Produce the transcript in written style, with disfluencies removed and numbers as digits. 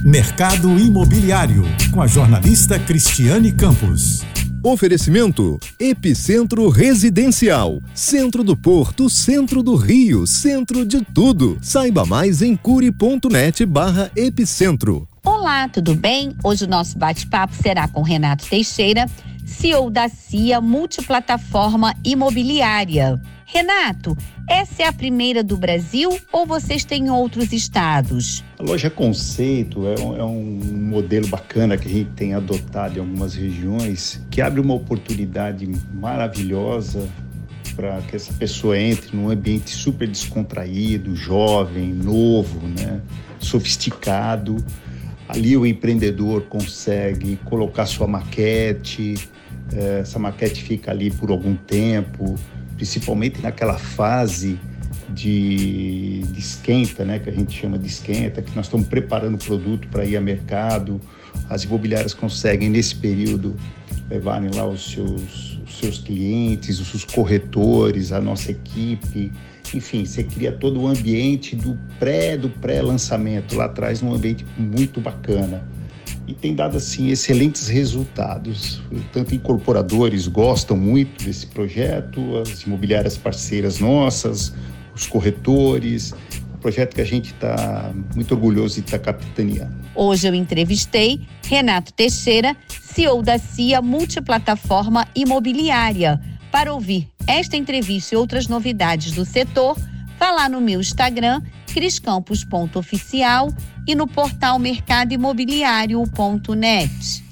Mercado Imobiliário, com a jornalista Cristiane Campos. Oferecimento Epicentro Residencial, centro do Porto, centro do Rio, centro de tudo. Saiba mais em curi.net/epicentro. Olá, tudo bem? Hoje o nosso bate-papo será com Renato Teixeira, CEO da CIA Multiplataforma Imobiliária. Renato, essa é a primeira do Brasil ou vocês têm outros estados? A loja Conceito é um modelo bacana que a gente tem adotado em algumas regiões, que abre uma oportunidade maravilhosa para que essa pessoa entre num ambiente super descontraído, jovem, novo, né? Sofisticado. Ali o empreendedor consegue colocar sua maquete, essa maquete fica ali por algum tempo, principalmente naquela fase de esquenta, né, que a gente chama de esquenta, que nós estamos preparando o produto para ir ao mercado. As imobiliárias conseguem, nesse período, levarem lá os seus clientes, os seus corretores, a nossa equipe. Enfim, você cria todo o ambiente do pré-lançamento lá atrás, um ambiente muito bacana. E tem dado, assim, excelentes resultados. Tanto incorporadores gostam muito desse projeto, as imobiliárias parceiras nossas, os corretores. Um projeto que a gente está muito orgulhoso de estar capitaneando. Hoje eu entrevistei Renato Teixeira, CEO da CIA Multiplataforma Imobiliária. Para ouvir esta entrevista e outras novidades do setor, vá lá no meu Instagram, criscampos.oficial, e no portal mercadoimobiliario.net.